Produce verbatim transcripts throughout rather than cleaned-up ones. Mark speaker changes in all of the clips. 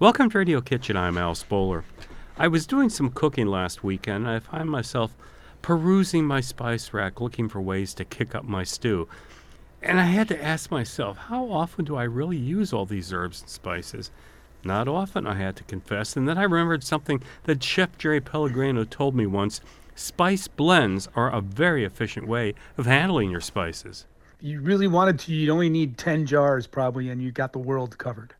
Speaker 1: Welcome to Radio Kitchen. I'm Al Spoler. I was doing some cooking last weekend, and I find myself perusing my spice rack looking for ways to kick up my stew. And I had to ask myself, how often do I really use all these herbs and spices? Not often, I had to confess. And then I remembered something that Chef Jerry Pellegrino told me once. Spice blends are a very efficient way of handling your spices.
Speaker 2: If you really wanted to, you'd only need ten jars probably, and you got the world covered.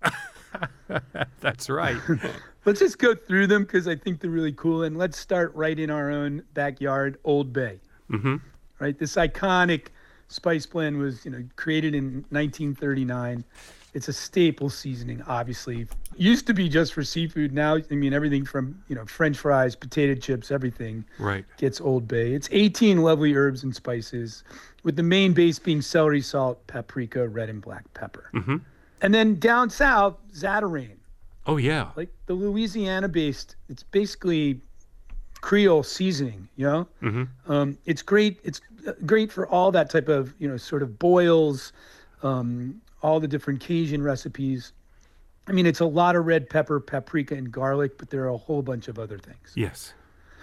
Speaker 1: That's right.
Speaker 2: Let's just go through them because I think they're really cool. And let's start right in our own backyard, Old Bay.
Speaker 1: Mm-hmm.
Speaker 2: Right, this iconic spice blend was, you know, created in nineteen thirty-nine. It's a staple seasoning, obviously. Used to be just for seafood. Now, I mean, everything from, you know, French fries, potato chips, everything
Speaker 1: Right.
Speaker 2: gets Old Bay. It's eighteen lovely herbs and spices, with the main base being celery salt, paprika, red and black pepper.
Speaker 1: Mm-hmm.
Speaker 2: And then down south, Zatarain.
Speaker 1: Oh, yeah.
Speaker 2: Like the Louisiana-based, it's basically Creole seasoning, you know?
Speaker 1: Mm-hmm.
Speaker 2: Um, it's great. It's great for all that type of, you know, sort of boils, um, all the different Cajun recipes. I mean, it's a lot of red pepper, paprika, and garlic, but there are a whole bunch of other things.
Speaker 1: Yes.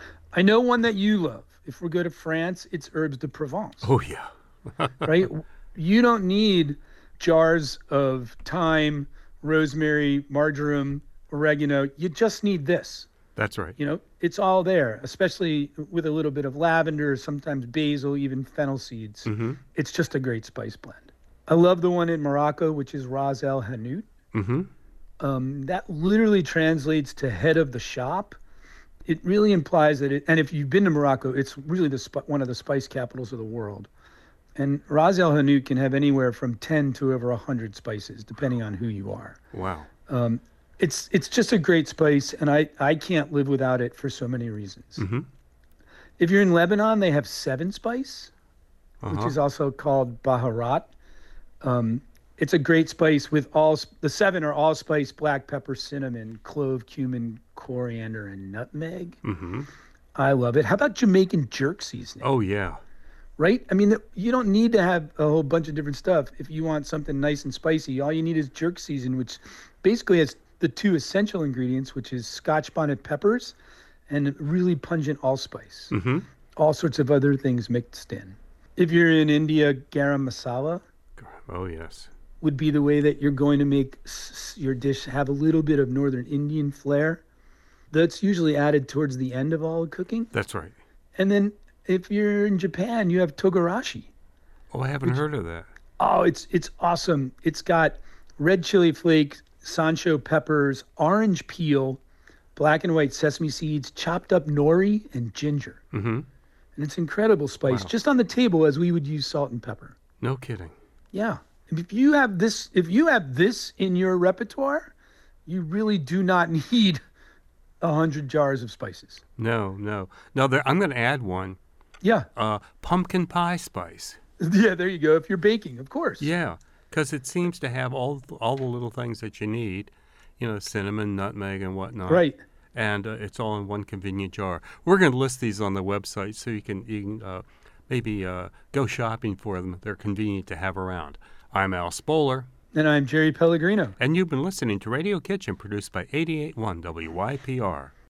Speaker 2: I know one that you love. If we go to France, it's herbes de Provence.
Speaker 1: Oh, yeah.
Speaker 2: Right? You don't need jars of thyme, rosemary, marjoram, oregano. You just need this.
Speaker 1: That's right.
Speaker 2: You know, it's all there, especially with a little bit of lavender, sometimes basil, even fennel seeds.
Speaker 1: Mm-hmm.
Speaker 2: It's just a great spice blend. I love the one in Morocco, which is Ras El Hanout.
Speaker 1: Mm-hmm.
Speaker 2: Um, that literally translates to head of the shop. It really implies that it, and if you've been to Morocco, it's really the sp- one of the spice capitals of the world. And Ras El Hanout can have anywhere from ten to over one hundred spices, depending on who you are.
Speaker 1: Wow.
Speaker 2: Um, it's it's just a great spice, and I, I can't live without it for so many reasons.
Speaker 1: Mm-hmm.
Speaker 2: If you're in Lebanon, they have seven spice,
Speaker 1: Uh-huh.
Speaker 2: which is also called Baharat. Um, it's a great spice with all, the seven are allspice, black pepper, cinnamon, clove, cumin, coriander, and nutmeg.
Speaker 1: Mm-hmm.
Speaker 2: I love it. How about Jamaican jerk seasoning?
Speaker 1: Oh, yeah.
Speaker 2: Right? I mean, you don't need to have a whole bunch of different stuff. If you want something nice and spicy, all you need is jerk season, which basically has the two essential ingredients, which is Scotch bonnet peppers and really pungent allspice.
Speaker 1: Mm-hmm.
Speaker 2: All sorts of other things mixed in. If you're in India, garam masala
Speaker 1: Oh, yes.
Speaker 2: would be the way that you're going to make s- your dish have a little bit of northern Indian flair. That's usually added towards the end of all cooking.
Speaker 1: That's right.
Speaker 2: And then if you're in Japan, you have togarashi.
Speaker 1: Oh, I haven't heard of that.
Speaker 2: Oh, it's it's awesome. It's got red chili flakes, Sancho peppers, orange peel, black and white sesame seeds, chopped up nori, and ginger.
Speaker 1: Mm-hmm.
Speaker 2: And it's incredible spice,
Speaker 1: Wow.
Speaker 2: just on the table as we would use salt and pepper.
Speaker 1: No kidding.
Speaker 2: Yeah. If you have this, if you have this in your repertoire, you really do not need a hundred jars of spices.
Speaker 1: No, no. No, there, I'm going to add one.
Speaker 2: Yeah.
Speaker 1: Uh, pumpkin pie spice.
Speaker 2: Yeah, there you go. If you're baking, of course.
Speaker 1: Yeah, because it seems to have all all the little things that you need, you know, cinnamon, nutmeg, and whatnot.
Speaker 2: Right.
Speaker 1: And uh, it's all in one convenient jar. We're going to list these on the website so you can, you can uh, maybe uh, go shopping for them. They're convenient to have around. I'm Al Spoler.
Speaker 2: And I'm Jerry Pellegrino.
Speaker 1: And you've been listening to Radio Kitchen, produced by eighty-eight point one W Y P R.